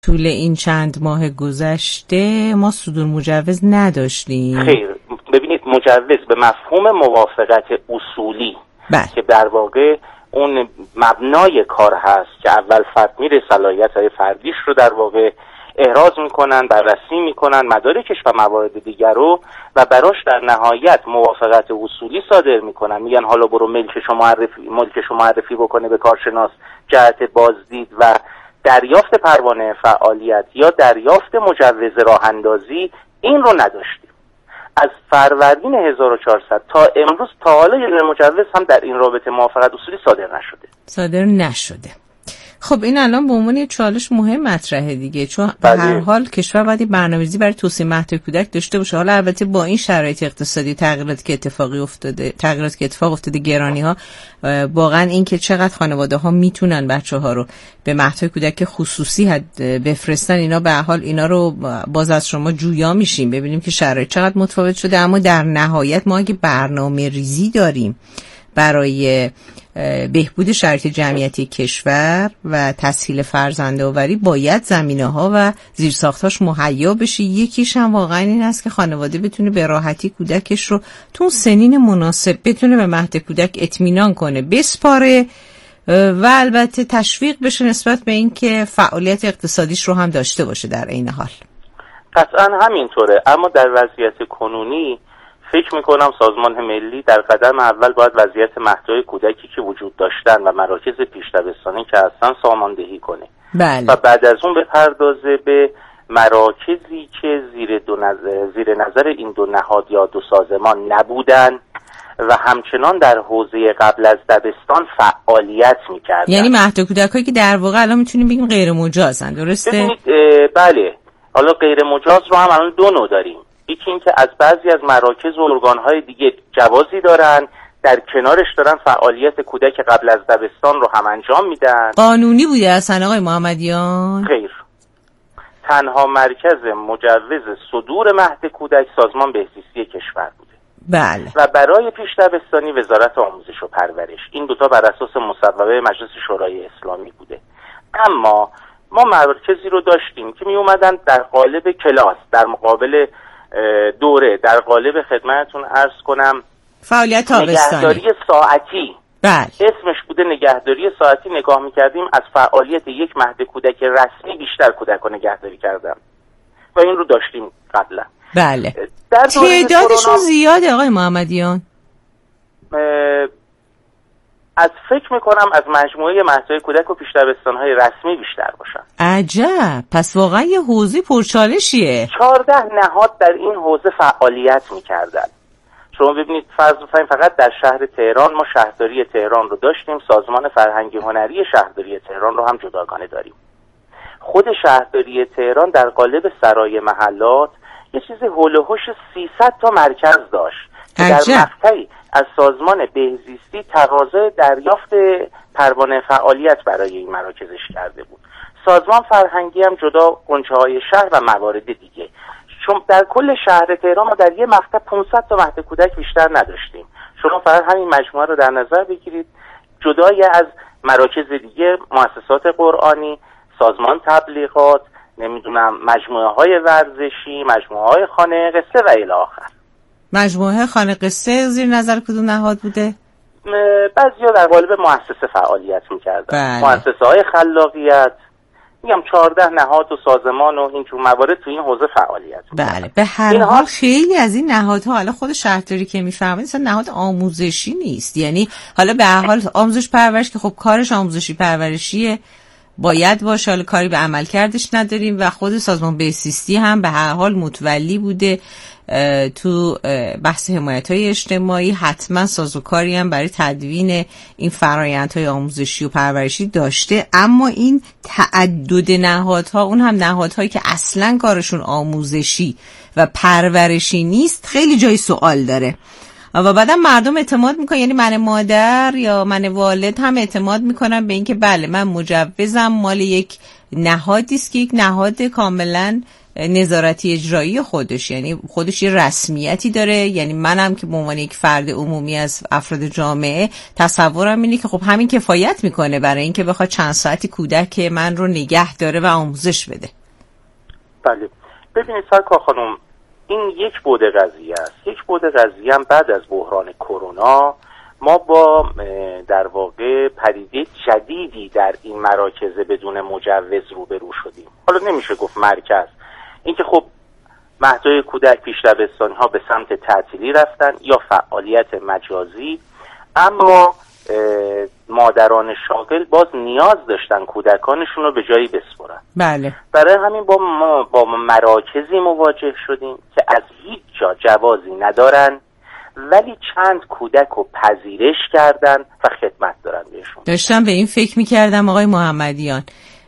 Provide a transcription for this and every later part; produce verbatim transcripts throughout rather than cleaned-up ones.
طول این چند ماه گذشته ما صدور مجوز نداشتیم. خیر، ببینید مجوز به مفهوم موافقت اصولی بله. که در واقع اون مبنای کار هست که اول فرد میره صلاحیت‌های فردیش رو در واقع احراز میکنن، بررسی میکنن مدارکش و موارد دیگر رو و براش در نهایت موافقت اصولی صادر میکنن، میگن حالا برو ملکش رو معرفی ملکش رو معرفی بکنه به کارشناس جهت بازدید و دریافت پروانه فعالیت یا دریافت مجوز راه اندازی. این رو نداشتیم. از فروردین هزار و چهارصد تا امروز تا حالا یه مجوز هم در این رابطه موافقت اصولی صادر نشده. صادر نشده. خب این الان به عنوان یه چالش مهم مطرحه دیگه، چون به هر حال کشور باید برنامه‌ریزی برای توسعه مهد کودک داشته باشه. حالا البته با این شرایط اقتصادی، تغییراتی که اتفاقی افتاده، تغییراتی که اتفاق افتاده، گرانی‌ها، واقعا این که چقدر خانواده‌ها میتونن بچه‌ها رو به مهد کودک خصوصی بفرستن، اینا به هر حال اینا رو باز از شما جویا میشیم ببینیم که شرایط چقدر متفاوت شده. اما در نهایت ما اگه برنامه‌ریزی داریم برای بهبود شرایط جمعیتی کشور و تسهیل فرزندآوری، باید زمینه‌ها و زیرساخت‌هاش مهیا بشه. یکیش هم واقعا این است که خانواده بتونه به راحتی کودکش رو تو سنین مناسب بتونه به مهد کودک اطمینان کنه، بسپاره و البته تشویق بشه نسبت به این که فعالیت اقتصادیش رو هم داشته باشه در عین حال. قطعا همینطوره، اما در وضعیت کنونی فکر میکنم سازمان ملی در قدم اول باید وضعیت مهدهای کودکی که وجود داشتن و مراکز پیش‌دبستانی که هستن ساماندهی کنه. بله. و بعد از اون بپردازه به مراکزی که زیر, دو نظر، زیر نظر این دو نهاد یا دو سازمان نبودن و همچنان در حوزه قبل از دبستان فعالیت میکردن. یعنی مهد کودکایی که در واقع الان میتونیم بگیم غیر مجازن، درسته؟ ببینید بله، حالا غیر مجاز رو هم الان دو نوع داریم. یکی این که از بعضی از مراکز و ارگان‌های دیگه جوازی دارن، در کنارش دارن فعالیت کودک قبل از دبستان رو هم انجام میدن. قانونی بوده اصلا آقای محمدیان؟ خیر، تنها مرکز مجوز صدور مهد کودک سازمان بهزیستی کشور بوده. بله. و برای پیش دبستانی وزارت آموزش و پرورش. این دوتا بر اساس مصوبه مجلس شورای اسلامی بوده. اما ما مراکزی رو داشتیم که می اومدن در قالب کلاس، در مقابل دوره، در قالب خدمتتون عرض کنم فعالیت تابستانی، نگهداری ساعتی. بله. اسمش بوده نگهداری ساعتی. نگاه میکردیم از فعالیت یک مهد کودک رسمی بیشتر کودک رو نگهداری کردن و این رو داشتیم قبلا. بله. تعدادشون زیاده آقای محمدیان؟ از فکر میکنم از مجموعه مهدهای کودک و پیش‌دبستان‌های رسمی بیشتر باشن. عجب، پس واقعا یه حوزه پرچالشیه. چهارده نهاد در این حوزه فعالیت میکردن. شما ببینید فرض بفرمایید فقط در شهر تهران ما شهرداری تهران رو داشتیم، سازمان فرهنگی هنری شهرداری تهران رو هم جداگانه داریم. خود شهرداری تهران در قالب سرای محلات یه چیز هول و هوش سیصد تا مرکز داشت که در مقطعی از سازمان بهزیستی تقاضای دریافت پروانه فعالیت برای این مراکزش کرده بود. سازمان فرهنگی هم جدا غنچه‌های شهر و موارد دیگه. چون در کل شهر تهران ما در یه مقطع پانصد تا مهد کودک بیشتر نداشتیم. شما فقط همین مجموعه رو در نظر بگیرید، جدای از مراکز دیگه، مؤسسات قرآنی، سازمان تبلیغات، نمیدونم مجموعه های ورزشی، مجموعه های خانه قصه و الی آخر. مجموعه خانه قصه زیر نظر کدوم نهاد بوده؟ بعضیا در قالب مؤسسه فعالیت میکردن. مؤسسه های خلاقیت، میگم چهارده نهاد و سازمان و اینجور موارد تو این حوزه فعالیت میکردن. بله. به هر حال خیلی از این نهادها، حالا خود شهرداری که میفهمید اصلا نهاد آموزشی نیست، یعنی حالا به هر حال آموزش پرورش که خب کارش آموزشی پرورشیه باید باشه، حالا کاری به عمل کردش نداریم و خود سازمان بهزیستی هم به هر حال متولی بوده تو بحث حمایت‌های اجتماعی، حتما سازوکاری هم برای تدوین این فرآیندهای آموزشی و پرورشی داشته. اما این تعدد نهادها، اون هم نهادهایی که اصلا کارشون آموزشی و پرورشی نیست، خیلی جای سوال داره و بعدم مردم اعتماد میکنن، یعنی من مادر یا من والد هم اعتماد میکنن به اینکه بله من مجوزم مال یک نهادی است که یک نهاد کاملا نظارتی اجرایی خودش، یعنی خودش یه رسمیتی داره. یعنی منم که به عنوان یک فرد عمومی از افراد جامعه تصورم اینه که خب همین کفایت میکنه برای اینکه بخواد چند ساعتی کودک من رو نگه داره و آموزش بده. بله ببینید سرکار خانم، این یک بعد قضیه است. یک بعد قضیه هم بعد از بحران کرونا ما با در واقع پدیده جدیدی در این مراکز بدون مجوز روبرو شدیم. حالا نمیشه گفت مرکز، اینکه خب مهدهای کودک پیش دبستانی ها به سمت تعطیلی رفتن یا فعالیت مجازی، اما مادران شاغل باز نیاز داشتن کودکانشون رو به جایی بسپرن. بله. برای همین با ما با مراکزی مواجه شدیم که از هیچ جا جوازی ندارن ولی چند کودک رو پذیرش کردن و خدمت دارن بهشون. داشتم به این فکر میکردم آقای محمدیان،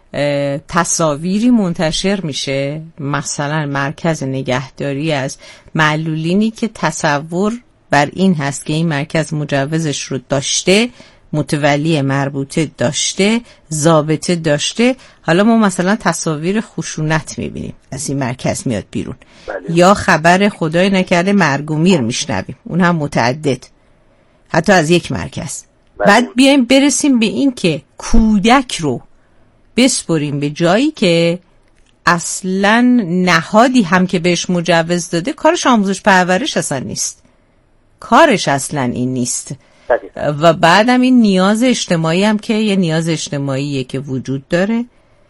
تصاویری منتشر میشه مثلا مرکز نگهداری از معلولینی که تصور بر این هست که این مرکز مجوزش رو داشته، متولی مربوطه داشته، ضابطه داشته. حالا ما مثلا تصاویر خشونت میبینیم از این مرکز میاد بیرون. بله. یا خبر خدای نکرده مرگ و میر میشنویم، اون هم متعدد، حتی از یک مرکز. بله. بعد بیایم برسیم به این که کودک رو بسپریم به جایی که اصلا نهادی هم که بهش مجوز داده کارش آموزش پرورش اصلا نیست، کارش اصلا این نیست. و بعدم این نیاز اجتماعی هم که یه نیاز اجتماعیه که وجود داره.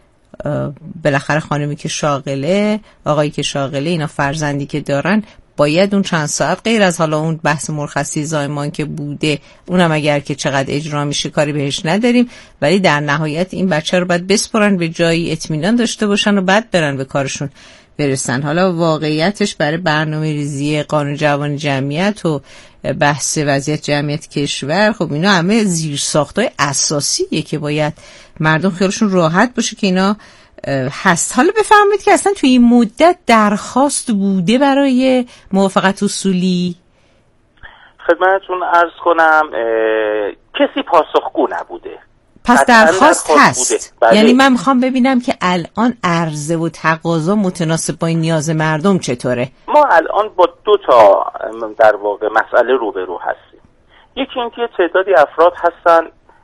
بالاخره خانمی که شاغله، آقایی که شاغله، اینا فرزندی که دارن باید اون چند ساعت غیر از حالا اون بحث مرخصی زایمان که بوده، اونم اگر که چقدر اجرا میشه کاری بهش نداریم، ولی در نهایت این بچه رو باید بسپرن به جایی اطمینان داشته باشن و بعد برن به کارشون برسن. حالا واقعیتش برای برنامه ریزی قانون جوان جمعیت و بحث وضعیت جمعیت کشور، خب اینا همه زیرساختای اساسیه که باید مردم خیالشون راحت باشه که اینا هست. حالا بفرمایید که اصلا توی این مدت درخواست بوده برای موافقت اصولی؟ خدمتتون عرض کنم کسی پاسخگو نبوده. پس درخواست هست. بله. یعنی من میخوام ببینم که الان عرضه و تقاضا متناسب با این نیاز مردم چطوره؟ ما الان با دو تا در واقع مسئله روبرو هستیم. یکی اینکه تعدادی افراد هستن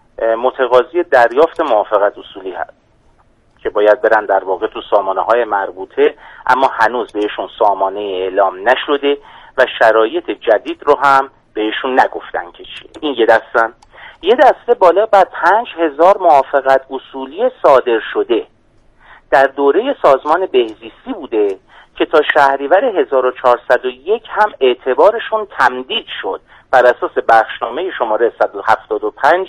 متقاضی دریافت موافقت اصولی هست که باید برن در واقع تو سامانه های مربوطه، اما هنوز بهشون سامانه اعلام نشده و شرایط جدید رو هم بهشون نگفتن که چی. این یه دستن. یه دسته بالا بر پنج هزار موافقت اصولی صادر شده در دوره سازمان بهزیستی بوده که تا شهریور هزار و چهارصد و یک هم اعتبارشون تمدید شد بر اساس بخشنامه شماره صد و هفتاد و پنج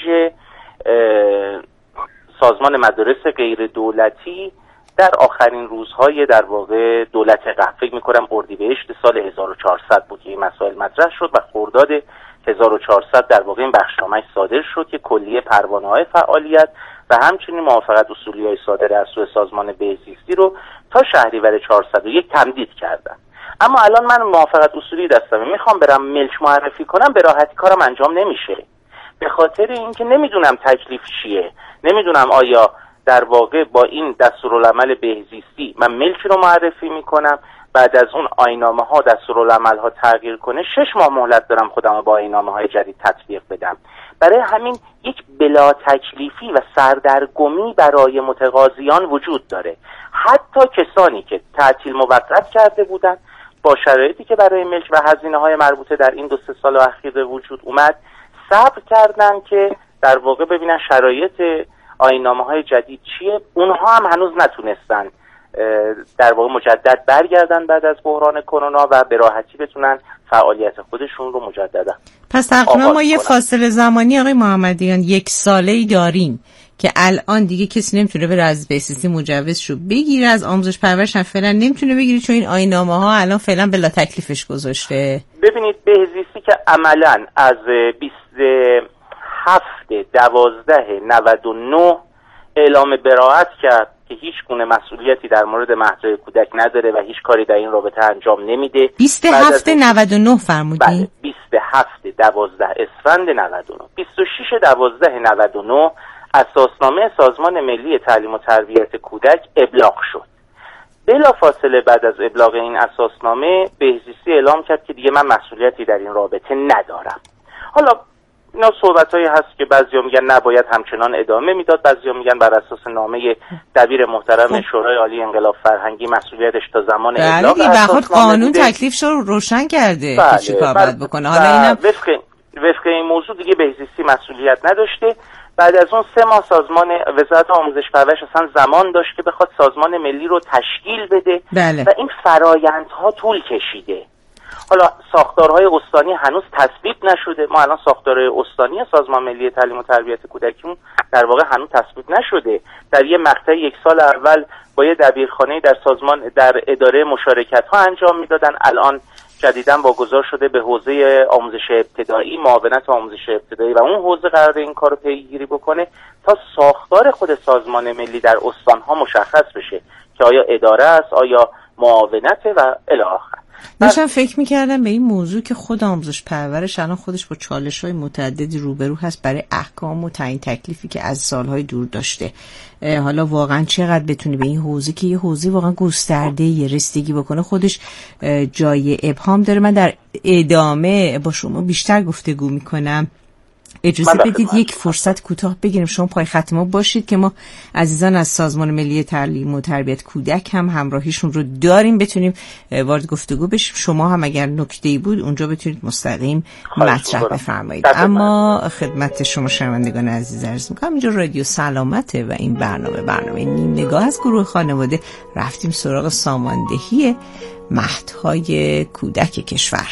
سازمان مدارس غیر دولتی در آخرین روزهای در واقع دولت قبل، فکر میکنم اردیبهشت سال هزار و چهارصد بود که این مسائل مطرح شد و خرداد هزار و چهارصد در واقع این بخشنامه صادر شد که کلیه پروانه‌های فعالیت و همچنین موافقت اصولی‌های صادر از سوی سازمان بهزیستی رو تا شهریور چهارصد و یک تمدید کردن. اما الان من موافقت اصولی دستمه، میخوام برم ملک معرفی کنم، به راحتی کارم انجام نمیشه، به خاطر اینکه نمیدونم تکلیف چیه، نمیدونم آیا در واقع با این دستورالعمل بهزیستی من ملک رو معرفی میکنم، بعد از اون آیین‌نامه ها دستورالعمل ها تغییر کنه، شش ماه مهلت دارم خودم رو با آیین‌نامه های جدید تطبیق بدم. برای همین یک بلا تکلیفی و سردرگمی برای متقاضیان وجود داره. حتی کسانی که تعطیل موقت کرده بودن با شرایطی که برای ملک و هزینه های مربوطه در این دو سه سال اخیر به وجود اومد صبر کردن که در واقع ببینن شرایط آیین‌نامه های جدید چیه. اونها هم هنوز نتونستن در واقع مجدد برگردن بعد از بحران کرونا و به راحتی بتونن فعالیت خودشون رو مجددا. پس تقریبا ما یه فاصله زمانی آقای محمدیان یک ساله‌ای داریم که الان دیگه کسی نمیتونه بره از بهزیستی مجوزشو بگیره، از آموزش پرورش هم فعلا نمیتونه بگیره چون این آیین‌نامه ها الان فعلا بلا تکلیفش گذاشته. ببینید بهزیستی که عملاً از بیست و هفت دوازده نود و نه اعلام براءت کرد که هیچ گونه مسئولیتی در مورد مهدهای کودک نداره و هیچ کاری در این رابطه انجام نمیده. بیست و هفت نود و نه فرمودین؟ بله، بیست و هفت دوازده اسفند نود و نه. بیست و شش دوازده نود و نه اساسنامه سازمان ملی تعلیم و تربیت کودک ابلاغ شد. بلا بلافاصله بعد از ابلاغ این اساسنامه بهزیستی اعلام کرد که دیگه من مسئولیتی در این رابطه ندارم. حالا اینا صحبتایی هست که بعضیا میگن نباید همچنان ادامه میداد، بعضیا میگن بر اساس نامه دبیر محترم شورای عالی انقلاب فرهنگی مسئولیتش تا زمان ابلاغ اساسنامه قانون تکلیفش رو روشن کرده که چیکار باید بکنه. حالا اینم وفق وفق این موضوع دیگه بهزیستی مسئولیت نداشته. بعد از اون سه ماه سازمان وزارت آموزش پرورش اصلا زمان داشت که بخواد سازمان ملی رو تشکیل بده. بله. و این فرایندها طول کشیده. حالا ساختارهای استانی هنوز تصویب نشده. ما الان ساختارهای استانی سازمان ملی تعلیم و تربیت کودکیمون در واقع هنوز تصویب نشده. در یه مقطع یک سال اول با یه دبیرخانه در سازمان در اداره مشارکت ها انجام میدادن. الان جدیداً واگذار شده به حوزه آموزش ابتدایی، معاونت آموزش ابتدایی و اون حوزه قرار این کارو پیگیری بکنه تا ساختار خود سازمان ملی در استانها مشخص بشه که آیا اداره است، آیا معاونته و الی آخر. داشتم فکر میکردم به این موضوع که خود آموزش پرورش الان خودش با چالش‌های متعددی روبرو هست برای احکام و تعیین تکلیفی که از سالهای دور داشته. حالا واقعا چقدر بتونه به این حوزه که یه حوزه واقعا گسترده یه رسیدگی بکنه خودش جای ابهام داره. من در ادامه با شما بیشتر گفتگو میکنم. اجازه بدید یک فرصت کوتاه بگیریم، شما پای خط ما باشید که ما عزیزان از سازمان ملی تعلیم و تربیت کودک هم همراهیشون رو داریم، بتونیم وارد گفتگو بشیم. شما هم اگر نکته‌ای بود اونجا بتونید مستقیم مطرح بفرمایید. اما خدمت شما شنوندگان عزیز عرض می‌کنم اینجا رادیو سلامته و این برنامه برنامه نیم نگاه از گروه خانواده. رفتیم سراغ ساماندهی مهدهای کودک کشور.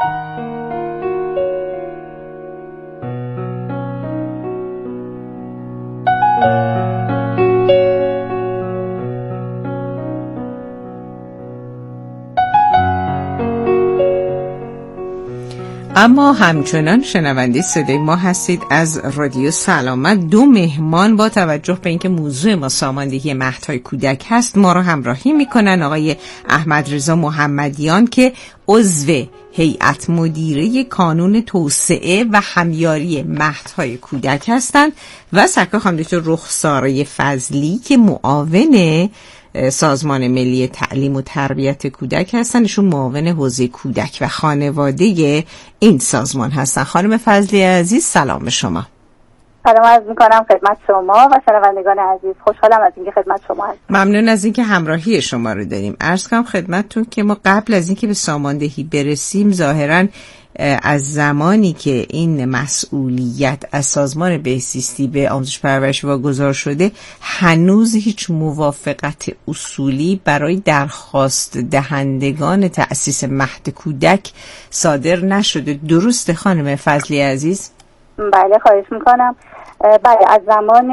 اما همچنان شنونده صدای ما هستید از رادیو سلامت. دو مهمان با توجه به اینکه موضوع ما ساماندهی مهدهای کودک هست ما رو همراهی میکنن. آقای احمد رضا محمدیان که عضو هیئت مدیره کانون توسعه و همیاری مهدهای کودک هستند و سرکار خانم دکتر رخساره فضلی که معاون سازمان ملی تعلیم و تربیت کودک هستن. ایشون معاون حوزه کودک و خانواده این سازمان هستن. خانم فضلی عزیز سلام به شما. سلام عرض میکنم خدمت شما و شنوندگان عزیز. خوشحالم از اینکه خدمت شما هستم. ممنون از اینکه همراهی شما رو داریم. عرض کنم خدمتتون که ما قبل از اینکه به ساماندهی برسیم ظاهراً از زمانی که این مسئولیت از سازمان بهزیستی به آموزش پرورش واگذار شده هنوز هیچ موافقت اصولی برای درخواست دهندگان تأسیس مهد کودک صادر نشده. درسته خانم فضلی عزیز؟ بله خواهش میکنم. بله از زمان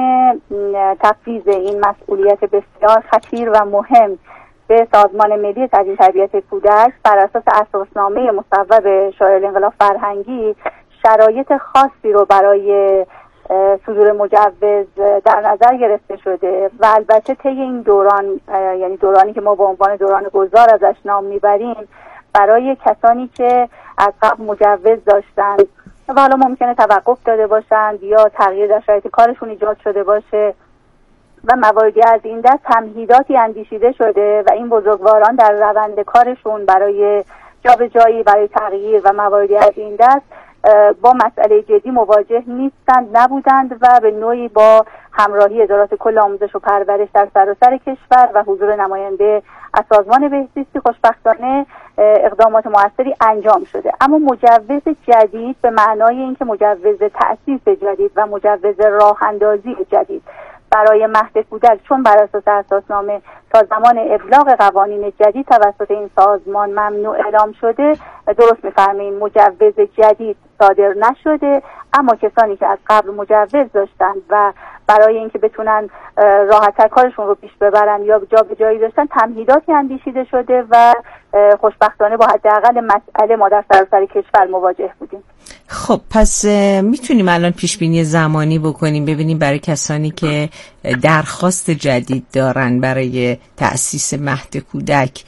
تفویض این مسئولیت بسیار خطیر و مهم به سازمان ملی تعلیم تربیت کودک بر اساس اساسنامه مصوب شورای انقلاب فرهنگی شرایط خاصی رو برای صدور مجوز در نظر گرفته شده و البته طی این دوران، یعنی دورانی که ما به عنوان دوران گذار ازش نام میبریم، برای کسانی که از قبل مجوز داشتن و حالا ممکنه توقف داده باشند یا تغییر در شرایط کارشون ایجاد شده باشه و مواردی از این دست تمهیداتی اندیشیده شده و این بزرگواران در روند کارشون برای جابجایی، برای تغییر و مواردی از این دست با مسئله جدی مواجه نیستند، نبودند و به نوعی با همراهی ادارات کل آموزش و پرورش در سراسر کشور و حضور نماینده از سازمان بهزیستی خوشبختانه اقدامات موثری انجام شده. اما مجوز جدید به معنای اینکه مجوز تأسیس جدید و مجوز راه اندازی جدید برای مهد کودک چون بر اساس اساسنامه تا زمان ابلاغ قوانین جدید توسط این سازمان ممنوع اعلام شده، درست می‌فرمایید مجوز جدید صادر نشده، اما کسانی که از قبل مجوز داشتند و برای اینکه بتونن راحت‌تر کارشون رو پیش ببرن یا جابجایی داشتن تمهیداتی اندیشیده شده و خوشبختانه با حداقل مسئله ما در سراسر کشور مواجه بودیم. خب پس میتونیم الان پیش بینی زمانی بکنیم ببینیم برای کسانی که درخواست جدید دارن برای تأسیس مهد کودک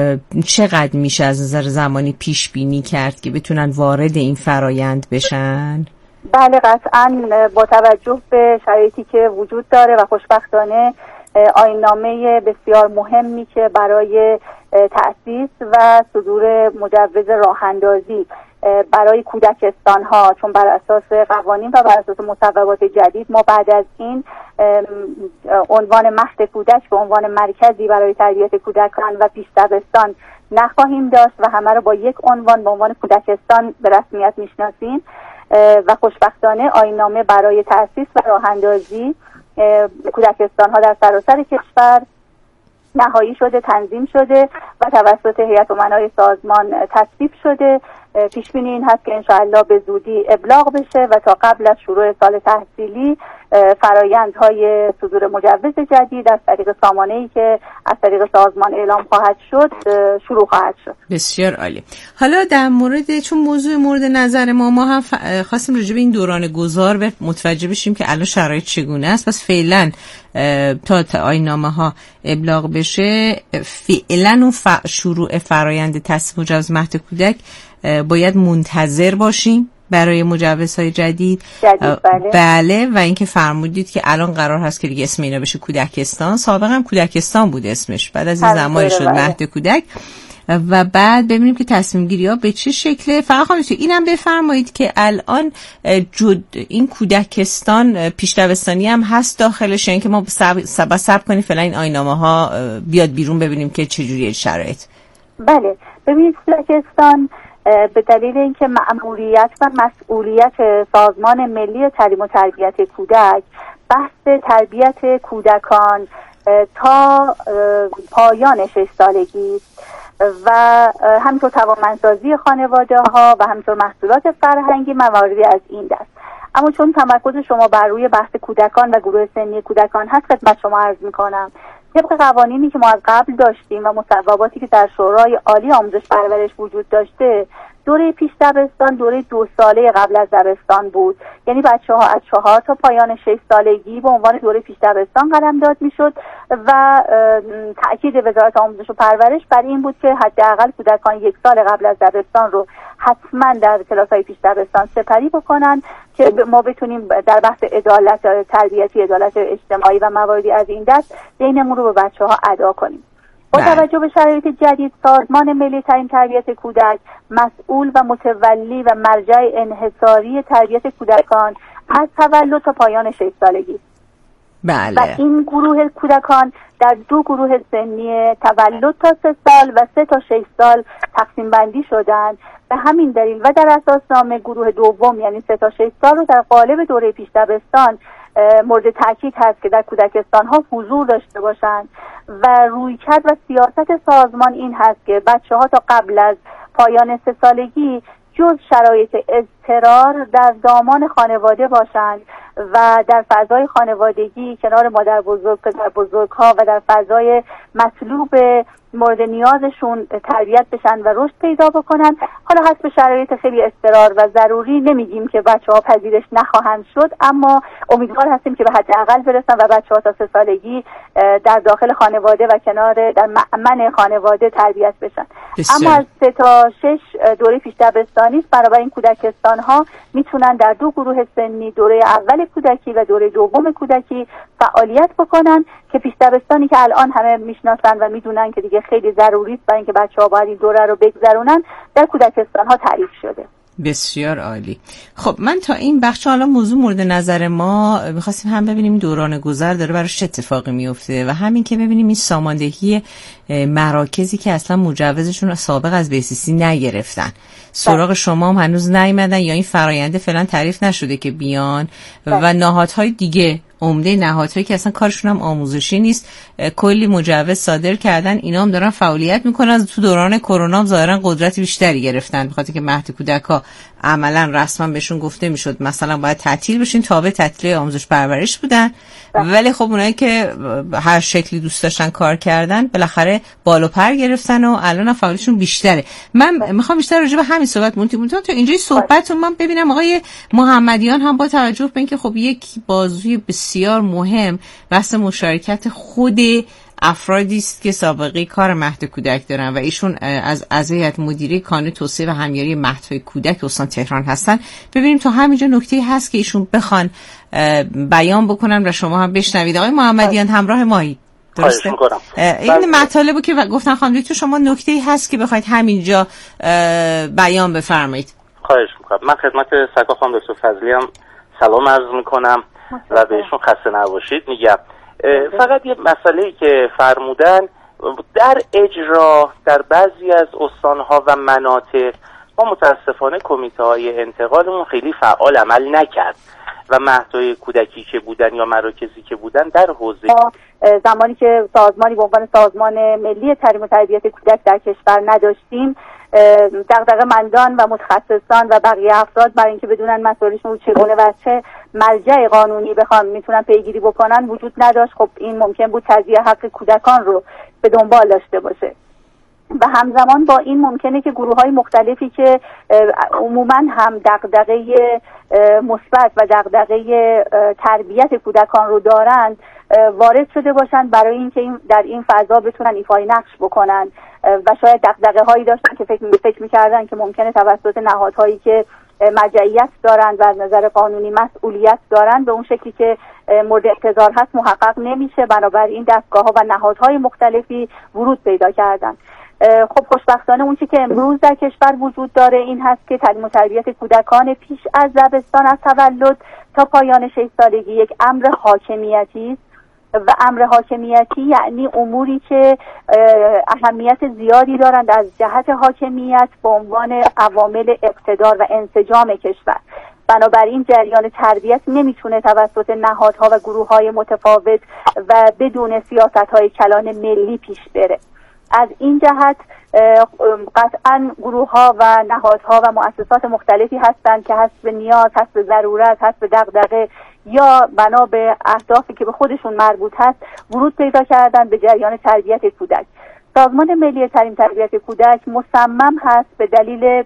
چقدر میشه از نظر زمانی پیش بینی کرد که بتونن وارد این فرایند بشن؟ بله قطعاً با توجه به شرایطی که وجود داره و خوشبختانه آیین‌نامه بسیار مهمی که برای تأسیس و صدور مجوز راه‌اندازی برای کودکستان ها، چون بر اساس قوانین و بر اساس مصوبات جدید ما بعد از این عنوان مهد کودک به عنوان مرکزی برای تربیت کودکان و پیش دبستان نخواهیم داشت و همه رو با یک عنوان به عنوان کودکستان به رسمیت میشناسیم و خوشبختانه آیین‌نامه برای تأسیس و راه‌اندازی کودکستان ها در سراسر کشور نهایی شده، تنظیم شده و توسط هیئت امنای سازمان تصویب شده. پیش بینی این هست که انشاءالله به زودی ابلاغ بشه و تا قبل از شروع سال تحصیلی فرایندهای صدور مجوز جدید از طریق سامانه‌ای که از طریق سازمان اعلام خواهد شد شروع خواهد شد. بسیار عالی. حالا در مورد، چون موضوع مورد نظر ما ما هم خواستیم راجع به این دوران گذار متوجه بشیم که الان شرایط چگونه است، پس فعلا تا آیین‌نامه ها ابلاغ بشه فعلا اون ف... شروع فرایند تصویب مجوز مهد کودک باید منتظر باشیم برای مجوزهای جدید. جدید بله. بله و اینکه فرمودید که الان قرار هست که دیگه اسم اینا بشه کودکستان، سابقا هم کودکستان بود اسمش، بعد از این زمانی شد مهد کودک و بعد ببینیم که تصمیم گیری ها به چه شکله. فقط خواهیم اینم بفرمایید که الان جد این کودکستان پیش دبستانی هم هست داخلش، یعنی که ما سب سب, سب کنیم فعلا این آیین‌نامه ها بیاد بیرون ببینیم که چجوریه شرایط. بله ببینید کودکستان به دلیل اینکه مأموریت و مسئولیت سازمان ملی تعلیم و تربیت کودک بحث تربیت کودکان تا پایان شش سالگی و همینطور توانمندسازی خانواده ها و همینطور محصولات فرهنگی مواردی از این دست. اما چون تمرکز شما بر روی بحث کودکان و گروه سنی کودکان هست، خدمت شما عرض میکنم طبق قوانینی که ما از قبل داشتیم و مصوباتی که در شورای عالی آموزش پرورش وجود داشته، دوره پیش دبستان دوره دو ساله قبل از دبستان بود، یعنی بچه ها از چهار تا پایان شش سالگی به عنوان دوره پیش دبستان قلمداد میشد و تأکید وزارت آموزش و پرورش بر این بود که حداقل کودکان یک سال قبل از دبستان رو حتما در کلاس‌های پیش دبستان سپری بکنن که ما بتونیم در بحث عدالت تربیتی، عدالت اجتماعی و مواردی از این دست دینمون رو به بچه ها ادا کنیم. با توجه به شرایط جدید سازمان ملی تعلیم تربیت کودک مسئول و متولی و مرجع انحصاری تربیت کودکان از تولد تا پایان شش سالگی. بله. و این گروه کودکان در دو گروه سنی تولد تا سه سال و سه تا شش سال تقسیم بندی شدند. به همین دلیل و در اساسنامه گروه دوم یعنی سه تا شش سال رو در قالب دوره پیش دبستان مورد تاکید هست که در کودکستان ها حضور داشته باشند و رویکرد و سیاست سازمان این هست که بچه ها تا قبل از پایان سه سالگی جز شرایط اضطرار در دامان خانواده باشند و در فضای خانوادگی کنار مادر بزرگ، پدر بزرگ ها و در فضای مطلوب مورد نیازشون تربیت بشن و رشد پیدا بکنن. حالا حسب شرایط خیلی اضطرار و ضروری نمیگیم که بچه ها پذیرش نخواهند شد، اما امیدوار هستیم که به حداقل برسن و بچه ها تا سه سالگی در داخل خانواده و کنار در مأمن خانواده تربیت بشن. اما از سه تا شش دوره پیش دبستانی برابر این کودکستان ها میتونن در دو گروه سنی، دوره اول کودکی و دوره دوم کودکی فعالیت بکنن که پیش دبستانی که الان همه میشناسن و میدونن که دیگه خیلی ضروری است برای اینکه بچه‌ها باید این دوره رو بگذرونن، در کودکستان ها تعریف شده. بسیار عالی. خب من تا این بخش حالا موضوع مورد نظر ما می‌خواستیم هم ببینیم این دوران گذر داره براش چه اتفاقی میفته و همین که ببینیم این ساماندهی مراکزی که اصلا مجوزشون سابق از بیسیسی نگرفتن سراغ شما هم هنوز نیومدن یا این فراینده فعلا تعریف نشده که بیان و نهادهای دیگه عمده نهادهایی که اصلا کارشون هم آموزشی نیست کلی مجوز صادر کردن، اینا هم دارن فعالیت میکنن. تو دوران کرونا هم ظاهرا قدرت بیشتری گرفتن بخاطر که مهد کودک‌ها عملا رسما بهشون گفته میشد مثلا باید تعطیل بشین، تابع تعطیل آموزش پرورش بودن ولی خب اونایی که هر شکلی دوست داشتن کار کردن بالاخره بالو پر گرفتن و الان فعالیتشون بیشتره. من میخوام بیشتر راجع به همین صحبت مونتیم تا اینجای صحبتتون من ببینم آقای محمدیان هم با توجه به اینکه خب یک بازوی بسیار مهم بحث مشارکت خود افرادی است که سابقه کار مهد کودک دارن و ایشون از از هیئت مدیره کانون توسعه و همیاری مهدهای کودک استان تهران هستن. ببینیم تا همینجا نکته هست که ایشون بخوان بیان بکنن و شما هم بشنوید. آقای محمدیان همراه مایید. درسته؟ این مطالبی که گفتن خانم دکتر، شما نکته‌ای هست که بخواید همینجا بیان بفرمایید؟ خواهش میکنم. من خدمت سرکار خانم دکتر فضلی هم سلام عرض میکنم و بهشون خسته نباشید میگم. فقط یه مسئله‌ای که فرمودن در اجرا در بعضی از استانها و مناطق ما متاسفانه کمیته های انتقالمون خیلی فعال عمل نکرد و مهدهای کودکی که بودن یا مراکزی که بودن در حوزه زمانی که سازمانی به عنوان سازمان ملی تعلیم و تربیت کودک در کشور نداشتیم، دغدغه‌مندان و متخصصان و بقیه افراد برای اینکه بدونن مسائلشون رو چگونه و چه مرجع قانونی بخوام میتونن پیگیری بکنن وجود نداشت. خب این ممکن بود تضییع حق کودکان رو به دنبال داشته باشه و همزمان با این ممکنه که گروه‌های مختلفی که عموماً هم دغدغه مثبت و دغدغه تربیت کودکان رو دارند وارد شده باشند برای اینکه این در این فضا بتونن ایفای نقش بکنن و شاید دغدغه‌هایی داشتن که فکر فکر می‌کردن که ممکنه توسط نهادهایی که مرجعیت دارند و از نظر قانونی مسئولیت دارند به اون شکلی که مورد انتظار هست محقق نمیشه. بنابراین دستگاه‌ها و نهادهای مختلفی ورود پیدا کردن. خب خوشبختانه اون چیزی که امروز در کشور وجود داره این هست که تعلیم و تربیت کودکان پیش از دبستان از تولد تا پایان شش سالگی یک امر حاکمیتی است و امر حاکمیتی یعنی اموری که اهمیت زیادی دارند از جهت حاکمیت به عنوان عوامل اقتدار و انسجام کشور. بنابراین جریان تربیت نمیتونه توسط نهادها و گروه‌های متفاوت و بدون سیاست‌های کلان ملی پیش بره. از این جهت قطعاً گروه‌ها و نهادها و مؤسسات مختلفی هستند که حسب نیاز، حسب ضرورت، حسب دغدغه یا بنا به اهدافی که به خودشون مربوط هست ورود پیدا کردن به جریان تربیت کودک. سازمان ملی تعلیم تربیت کودک مصمم هست به دلیل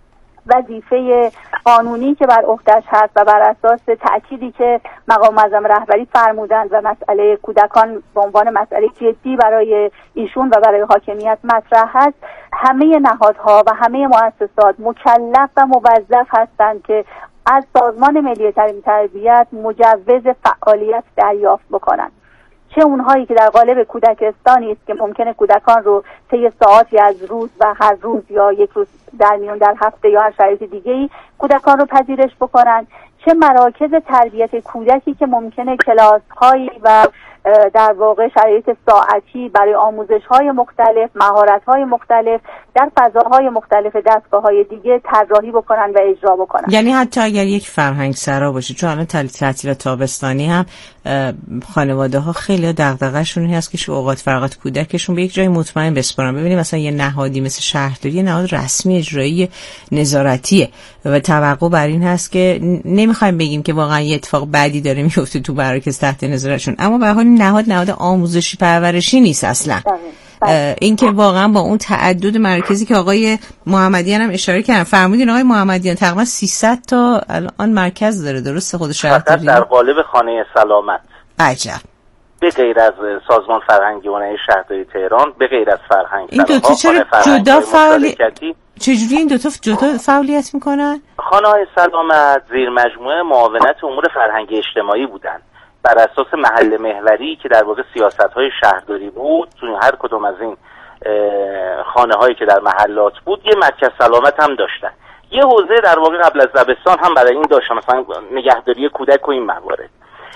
وظیفه قانونی که بر عهده‌اش هست و بر اساس تأکیدی که مقام معظم رهبری فرمودند و مسئله کودکان به عنوان مسئله جدی برای ایشون و برای حاکمیت مطرح هست، همه نهادها و همه مؤسسات مکلف و موظف هستند که از سازمان ملی تعلیم تربیت مجوز فعالیت دریافت بکنند. چه اونهایی که در قالب کودکستانی است که ممکنه کودکان رو طی ساعاتی از روز و هر روز یا یک روز در میون در هفته یا هر شرایط دیگه‌ای کودکان رو پذیرش بکنن، چه مراکز تربیت کودکی که ممکنه کلاس‌هایی و در واقع شرایط ساعتی برای آموزش‌های مختلف، مهارت‌های مختلف در فضاهای مختلف دستگاه‌های دیگه طراحی بکنن و اجرا بکنن. یعنی حتی اگر یک فرهنگ سرا باشه، چون الان تعطیل تابستانی هم خانواده‌ها خیلی دغدغه‌شون این هست که اوقات فراغت کودکشون به یک جای مطمئن بسپارن. ببینید مثلا یه نهادی مثل شهرداری، نهاد رسمی اجرایی نظارتیه و توقع بر این هست که نمی‌خوایم بگیم که واقعا یه اتفاق بدی داره میفته تو مراکز تحت نظارتشون، اما به هر حال نهاد نهاد آموزشی پرورشی نیست اصلا. این که واقعا با اون تعدد مرکزی که آقای محمدیان هم اشاره کردن، فرمودین آقای محمدیان تقریبا سیصد تا الان مرکز داره، درسته؟ خود شهرداری در قالب خانه سلامت. عجب. به غیر از سازمان فرهنگی هنری شهرداری تهران، به غیر از فرهنگ این دو تا چرا جدا فعالیت چجوری این دو تا جدا فعالیت میکنن؟ خانه های سلامت زیر مجموعه معاونت امور فرهنگی اجتماعی بودن بر اساس محل محوری که در واقع سیاست‌های شهرداری بود. تو هر کدوم از این خانه هایی که در محلات بود یه مرکز سلامت هم داشتن. یه حوزه در واقع قبل از دبستان هم برای این داشتن، مثلا نگهداری کودک و این موارد.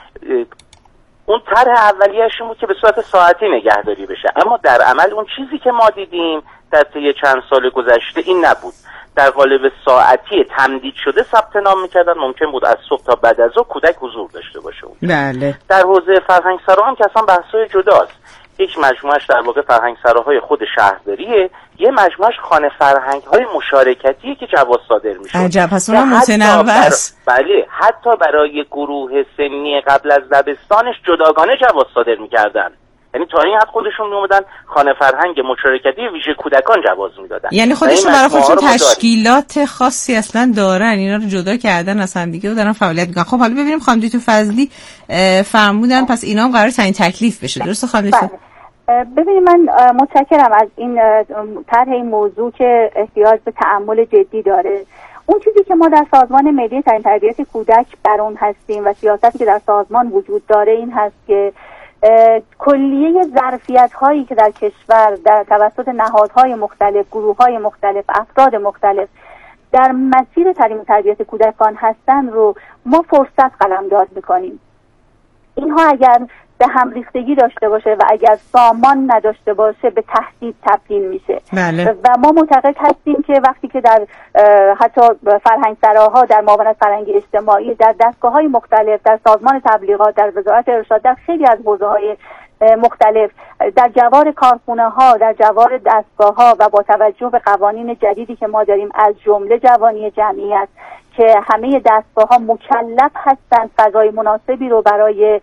اون طرح اولیه‌اش بود که به صورت ساعتی نگهداری بشه، اما در عمل اون چیزی که ما دیدیم در طی چند سال گذشته این نبود. در قالب ساعتی تمدید شده ثبت نام میکردن، ممکن بود از صبح تا بعد از ظهر کودک حضور داشته باشه. بله. در حوزه فرهنگ سرا هم که اصلا بحثای جداست. یک مجموعهش در واقع فرهنگ سراهای خود شهرداریه، یه مجموعهش خانه فرهنگ های مشارکتیه که جواز صادر میشه. عجب، پس اونم متنوع است. بله، حتی برای گروه سنی قبل از دبستانش جداگانه جواز صادر میکردن. یعنی تا این حد خودشون میومدن خانه فرهنگ مشارکتی ویژه کودکان جواز میدادن. یعنی خودشون برای خودشون تشکیلات خاصی اصلا دارن، اینا رو جدا کردن از هم دیگه و دارن فعالیت میکنن. خب حالا ببینیم خانم دکتر فضلی فرمودن پس اینا هم قرار تعیین تکلیف بشه، درسته خانم دکتر؟ ببینید من متشکرم از این طرح این موضوع که احتیاج به تأمل جدی داره. اون چیزی که ما در سازمان ملی تعلیم تربیت کودک بر اون هستیم و سیاستی که در سازمان وجود داره این هست که کلیه ظرفیت هایی که در کشور در توسط نهادهای مختلف، گروه های مختلف، افراد مختلف در مسیر تعلیم و تربیت کودکان هستن رو ما فرصت قلمداد میکنیم. اینها اگر به هم ریختگی داشته باشه و اگر سامان نداشته باشه به تهدید تبدیل میشه. بله. و ما معتقد هستیم که وقتی که در حتی فرهنگ سراها، در معاونت فرهنگی اجتماعی، در دستگاه‌های مختلف، در سازمان تبلیغات، در وزارت ارشاد، در خیلی از حوزه‌های مختلف، در جوار کارخونه ها، در جوار دستگاه ها و با توجه به قوانین جدیدی که ما داریم از جمله جوانی جمعیت که همه دستگاه ها مکلف هستند فضای مناسبی رو برای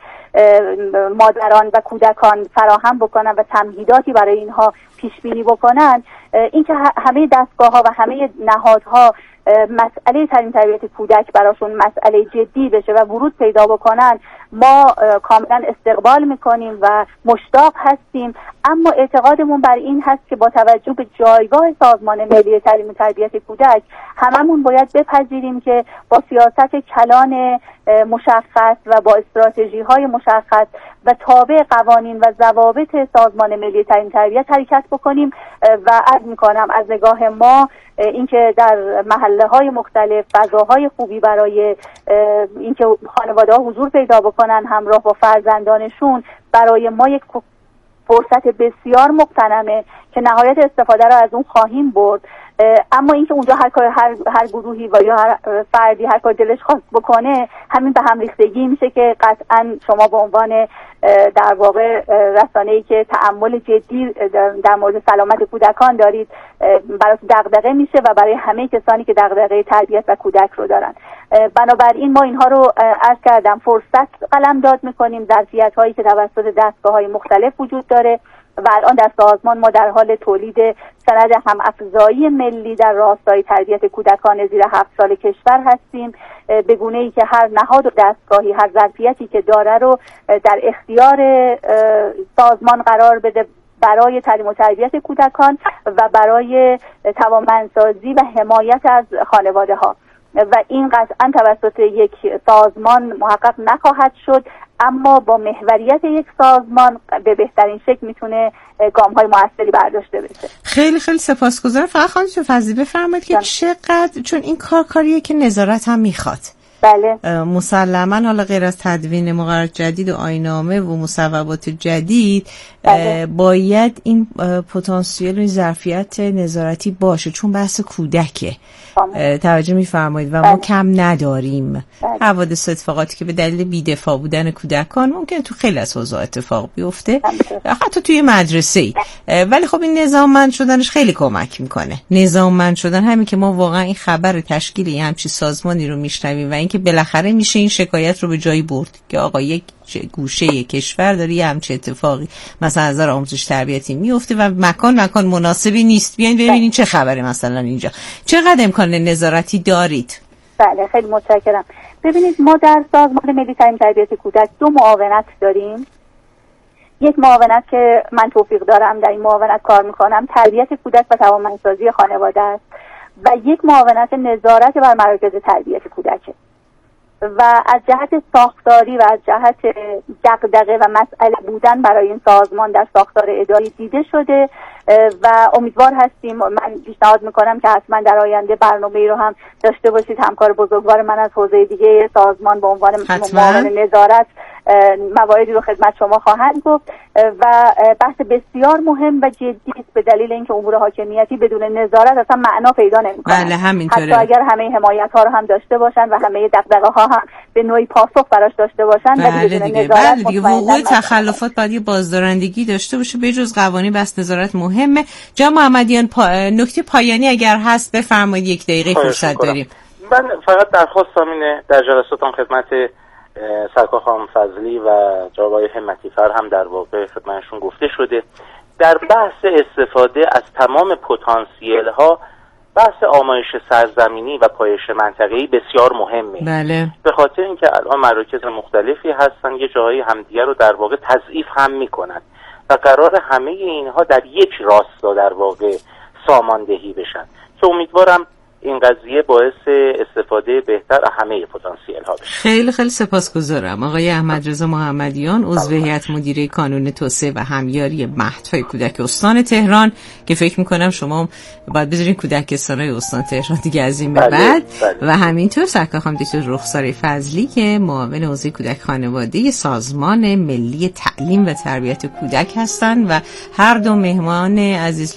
مادران و کودکان فراهم بکنن و تمهیداتی برای اینها پیش بینی بکنن، اینکه همه دستگاه ها و همه نهادها مسئله تعلیم تربیت کودک براشون مسئله جدی بشه و ورود پیدا بکنن، ما کاملا استقبال میکنیم و مشتاق هستیم. اما اعتقادمون بر این هست که با توجه به جایگاه سازمان ملی تعلیم و تربیت کودک هممون باید بپذیریم که با سیاست کلان مشخص و با استراتژی های مشخص و تابع قوانین و ضوابط سازمان ملی تعلیم و تربیت حرکت بکنیم و عرض میکنم از نگاه ما اینکه در محله های مختلف فضاهای خوبی برای اینکه خانواده ها حضور پیدا بکنن همراه با فرزندانشون برای ما یک فرصت بسیار مغتنمه که نهایت استفاده را از اون خواهیم برد. اما اینکه اونجا هر کار هر هر گروهی و یا هر فردی هر کار دلش خواست بکنه همین به هم ریختگی میشه که قطعا شما به عنوان در واقع رسانه‌ای که تأمل جدی در مورد سلامت کودکان دارید برای دغدغه میشه و برای همه کسانی که دغدغه تربیت و کودک رو دارن. بنابراین ما اینها رو عرض کردم فرصت قلمداد میکنیم. ظرفیت‌هایی که توسط دستگاه‌های مختلف وجود داره و الان در سازمان ما در حال تولید سند هم افزایی ملی در راستای تربیت کودکان زیر هفت سال کشور هستیم، به گونه‌ای که هر نهاد و دستگاهی هر ظرفیتی که داره رو در اختیار سازمان قرار بده برای تعلیم و تربیت کودکان و برای توانمندسازی و حمایت از خانواده ها. و این قطعا توسط یک سازمان محقق نخواهد شد، اما با محوریت یک سازمان به بهترین شکل میتونه گام های موثری برداشته بشه. خیلی خیلی سپاسگزارم. فقط خانم فضلی بفرمایید که چقدر، چون این کار کاریه که نظارت هم میخواد. بله. مسلما حالا غیر از تدوین مقررات جدید و آیین‌نامه و مصوبات جدید بله. باید این پتانسیل و ظرفیت نظارتی باشه، چون بحث کودکه. توجه می‌فرمایید و بله. ما کم نداریم. بله. حوادث اتفاقاتی که به دلیل بی‌دفاع بودن کودکان ممکن تو خیلی از حوزه اتفاق بیفته، حتی توی مدرسه‌ای. ولی خب این نظاممند شدنش خیلی کمک میکنه. نظاممند شدن همین که ما واقعا این خبر تشکیل همچین سازمانی رو میشنویم و اینکه بالاخره میشه این شکایت رو به جایی برد که آقا یک گوشه کشور داره یه همچین اتفاقی مثلا از نظر آموزش تربیتی میفته و مکان مکان مناسبی نیست. بیاین ببینین چه خبره مثلا اینجا. چقدر امکان نظارتی دارید؟ بله خیلی متشکرم. ببینید ما در سازمان ملی تعلیم تربیت کودک دو معاونت داریم. یک معاونت که من توفیق دارم در این معاونت کار میکنم تربیت کودک و توانمندسازی خانواده است و یک معاونت نظارت بر مراکز تربیت کودک و از جهت ساختاری و از جهت دغدغه و مسئله بودن برای این سازمان در ساختار اداری دیده شده و امیدوار هستیم. من پیشنهاد میکنم که حتما در آینده برنامه‌ای رو هم داشته باشید. همکار بزرگوار من از حوزه دیگه سازمان به عنوان معاون نظارت مواردی رو خدمت شما خواهند گفت و بحث بسیار مهم و جدی است به دلیل اینکه امور حاکمیتی بدون نظارت اصلا معنا پیدا نمی‌کنه. بله همینطوره. حتی اگر همه حمایت ها رو هم داشته باشن و همه دغدغه ها هم به نوعی پاسخ براش داشته باشن، بله بدون دیگه. نظارت بله دیگه وقوع تخلفات باید یه بازدارندگی داشته باشه. به جز قوانین بس نظارت مهمه. جناب محمدیان پا... نکته پایانی اگر هست بفرمایید، یک دقیقه فرصت داریم. من فقط درخواستم اینه در جلساتم خدمت سرکار خانم فضلی و جناب آقای همتی فر هم در واقع خدمتشون گفته شده در بحث استفاده از تمام پتانسیل ها بحث آمایش سرزمینی و پایش منطقه‌ای بسیار مهمه. بله. به خاطر اینکه الان مراکز مختلفی هستن یه جایی همدیگه رو در واقع تضعیف هم میکنن و قرار همه اینها در یک راستا در واقع ساماندهی بشن که امیدوارم این قضیه باعث استفاده بهتر همه پتانسیل ها بشه. خیلی خیلی سپاسگزارم آقای احمد رضا محمدیان، عضو هیئت مدیره کانون توسعه و همیاری مهدهای کودک استان تهران، که فکر میکنم شما باید بذارین کودکستان‌های استان تهران دیگه از این به بعد. بله، بله. و همینطور سرکار خانم دکتر رخسار فضلی که معاون حوزه کودک خانواده سازمان ملی تعلیم و تربیت کودک هستند و هر دو مهمان عزیز